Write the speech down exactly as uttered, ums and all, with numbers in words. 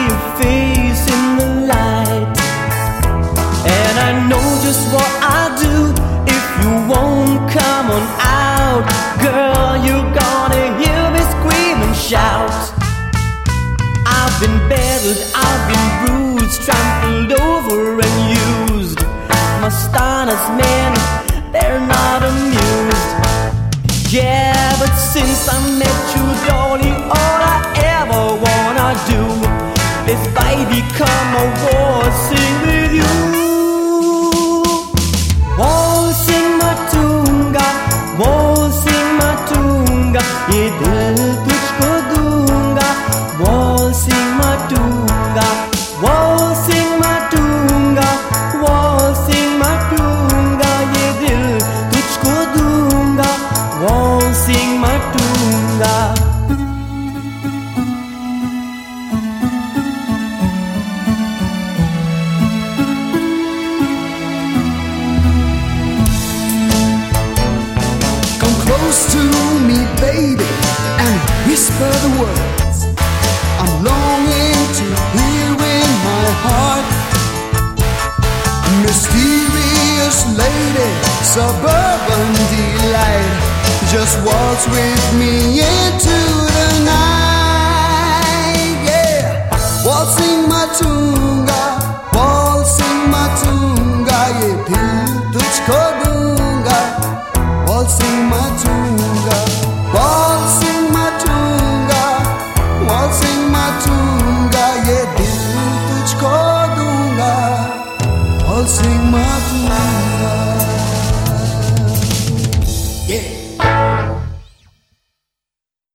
your face in the light, and I know just what I'll do if you won't come on out. Girl, you're gonna hear me scream and shout. I've been battered, I've been bruised, trampled over and used. My starters, man, they're not amused. Yeah, but since I met you, darling, all I ever wanna do is baby come a waltzing with you. Waltzing matunga, waltzing matunga, ye dil tujhko dunga. Waltzing matunga, waltzing matunga, waltzing matunga, ye dil tujhko dunga. Waltzing matunga. Come close to me, baby, and whisper the words I'm longing to hear in my heart. Mysterious lady, suburban delight, just waltz with me into the night. Yeah, waltzing matunga, waltzing matunga, ye dil tujhko dunga. Waltzing matunga, waltzing matunga, waltzing matunga, ye dil tujhko dunga. Waltzing matunga. Yeah.